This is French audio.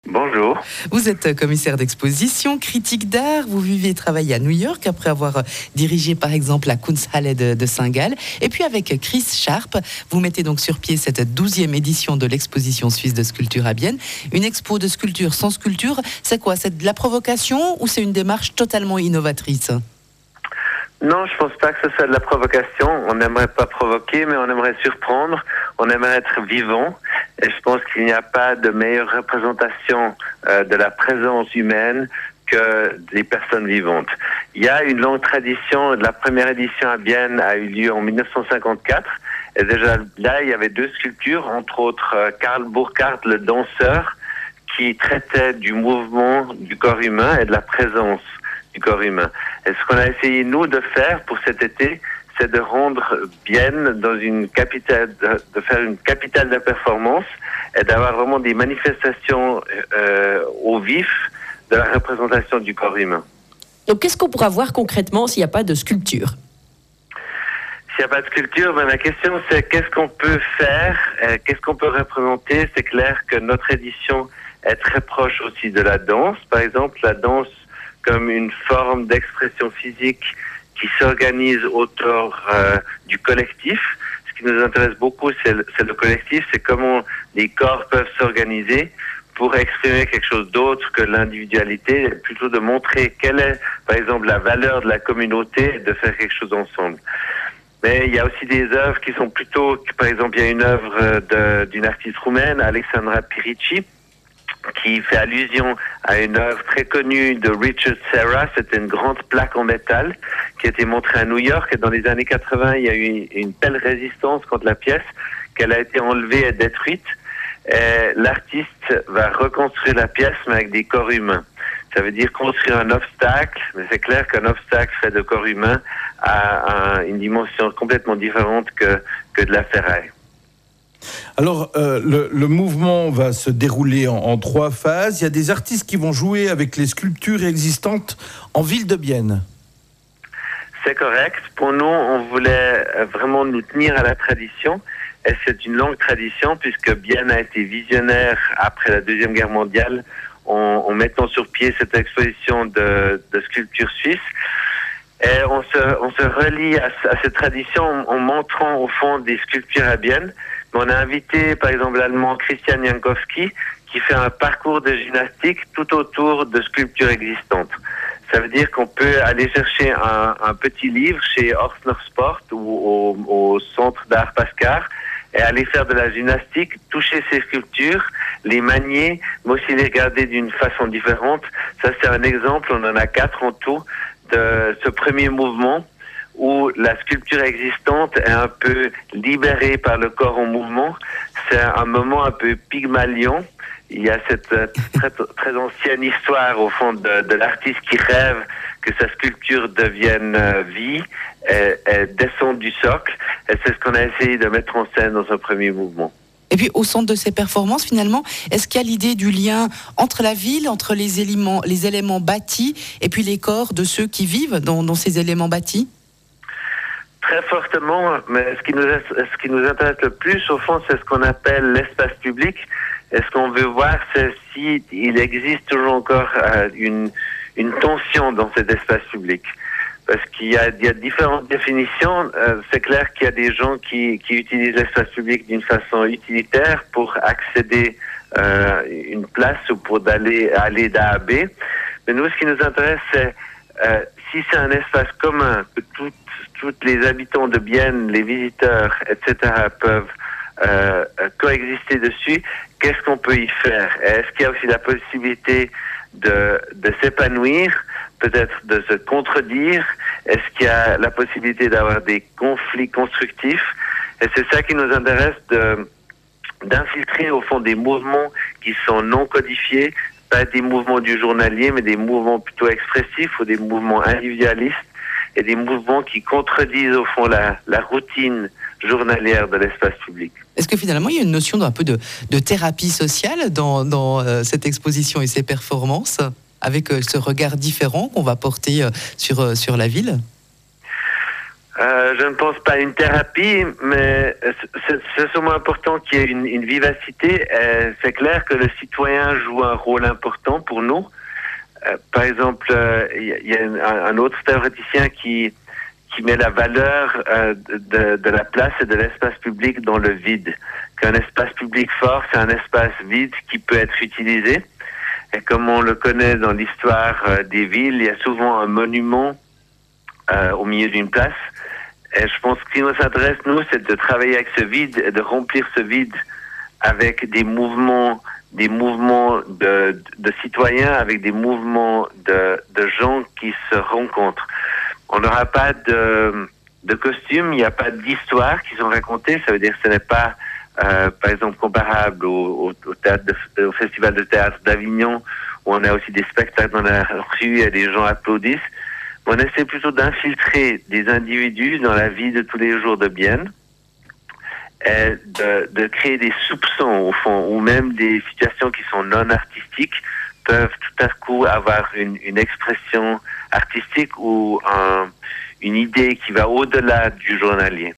Bonjour. Vous êtes commissaire d'exposition, critique d'art. Vous vivez et travaillez à New York après avoir dirigé par exemple la Kunsthalle de Saint-Gall. Et puis avec Chris Sharp, vous mettez donc sur pied cette 12e édition de l'exposition suisse de sculpture à Bienne. Une expo de sculpture sans sculpture, c'est quoi? C'est de la provocation ou c'est une démarche totalement innovatrice? Non, je pense pas que ce soit de la provocation. On n'aimerait pas provoquer, mais on aimerait surprendre. On aimerait être vivant. Et je pense qu'il n'y a pas de meilleure représentation de la présence humaine que des personnes vivantes. Il y a une longue tradition. La première édition à Bienne a eu lieu en 1954. Et déjà là, il y avait deux sculptures, entre autres Karl Burkhardt, le danseur, qui traitait du mouvement du corps humain et de la présence du corps humain. Et ce qu'on a essayé, nous, de faire pour cet été, c'est de rendre Bienne dans une capitale, de faire une capitale de la performance et d'avoir vraiment des manifestations au vif de la représentation du corps humain. Donc, qu'est-ce qu'on pourra voir concrètement s'il n'y a pas de sculpture? S'il n'y a pas de sculpture, la question c'est qu'est-ce qu'on peut faire, qu'est-ce qu'on peut représenter. C'est clair que notre édition est très proche aussi de la danse. Par exemple, la danse comme une forme d'expression physique qui s'organise autour du collectif. Ce qui nous intéresse beaucoup, c'est le collectif, c'est comment les corps peuvent s'organiser pour exprimer quelque chose d'autre que l'individualité, plutôt de montrer quelle est, par exemple, la valeur de la communauté de faire quelque chose ensemble. Mais il y a aussi des œuvres qui sont plutôt, par exemple, il y a une œuvre d'une artiste roumaine, Alexandra Pirici, qui fait allusion à une œuvre très connue de Richard Serra. C'était une grande plaque en métal qui a été montrée à New York. Et dans les années 80, il y a eu une telle résistance contre la pièce qu'elle a été enlevée et détruite. Et l'artiste va reconstruire la pièce, mais avec des corps humains. Ça veut dire construire un obstacle, mais c'est clair qu'un obstacle fait de corps humain a une dimension complètement différente que de la ferraille. Alors, le mouvement va se dérouler en 3 phases. Il y a des artistes qui vont jouer avec les sculptures existantes en ville de Bienne. C'est correct. Pour nous, on voulait vraiment nous tenir à la tradition. Et c'est une longue tradition puisque Bienne a été visionnaire après la Deuxième Guerre mondiale en mettant sur pied cette exposition de sculpture suisse. Et on se relie à cette tradition en montrant au fond des sculptures à Bienne. On a invité, par exemple, l'Allemand Christian Jankowski, qui fait un parcours de gymnastique tout autour de sculptures existantes. Ça veut dire qu'on peut aller chercher un petit livre chez Horsner Sport ou au centre d'art Pascar et aller faire de la gymnastique, toucher ces sculptures, les manier, mais aussi les regarder d'une façon différente. Ça, c'est un exemple, on en a 4 en tout, de ce premier mouvement où la sculpture existante est un peu libérée par le corps en mouvement. C'est un moment un peu Pygmalion. Il y a cette très ancienne histoire au fond de l'artiste qui rêve que sa sculpture devienne vie et descende du socle. Et c'est ce qu'on a essayé de mettre en scène dans un premier mouvement. Et puis au centre de ces performances, finalement, est-ce qu'il y a l'idée du lien entre la ville, entre les éléments bâtis et puis les corps de ceux qui vivent dans ces éléments bâtis? Très fortement, mais ce qui nous intéresse le plus, au fond, c'est ce qu'on appelle l'espace public. Et ce qu'on veut voir, c'est s'il existe toujours encore une tension dans cet espace public. Parce qu'il y a différentes définitions. C'est clair qu'il y a des gens qui utilisent l'espace public d'une façon utilitaire pour accéder à une place ou pour aller d'A à B. Mais nous, ce qui nous intéresse, c'est si c'est un espace commun que tous les habitants de Bienne, les visiteurs, etc. peuvent coexister dessus, qu'est-ce qu'on peut y faire? Est-ce qu'il y a aussi la possibilité de s'épanouir, peut-être de se contredire? Est-ce qu'il y a la possibilité d'avoir des conflits constructifs? Et c'est ça qui nous intéresse d'infiltrer au fond des mouvements qui sont non codifiés, pas des mouvements du journalier, mais des mouvements plutôt expressifs ou des mouvements individualistes et des mouvements qui contredisent au fond la routine journalière de l'espace public. Est-ce que finalement il y a une notion d'un peu de thérapie sociale dans cette exposition et ces performances, avec ce regard différent qu'on va porter sur la ville? Je ne pense pas à une thérapie, mais c'est sûrement important qu'il y ait une vivacité. C'est clair que le citoyen joue un rôle important pour nous. Par exemple, il y a un autre théoréticien qui met la valeur de la place et de l'espace public dans le vide. Qu'un espace public fort, c'est un espace vide qui peut être utilisé. Et comme on le connaît dans l'histoire des villes, il y a souvent un monument au milieu d'une place. Et je pense que ce qui nous intéresse, nous, c'est de travailler avec ce vide et de remplir ce vide avec des mouvements de citoyens, avec des mouvements de gens qui se rencontrent. On n'aura pas de costumes, il n'y a pas d'histoires qui sont racontées. Ça veut dire que ce n'est pas, par exemple, comparable au festival de théâtre d'Avignon, où on a aussi des spectacles dans la rue et des gens applaudissent. On essaie plutôt d'infiltrer des individus dans la vie de tous les jours de Bienne et de créer des soupçons, au fond, ou même des situations qui sont non artistiques peuvent tout à coup avoir une expression artistique ou une idée qui va au-delà du journalier.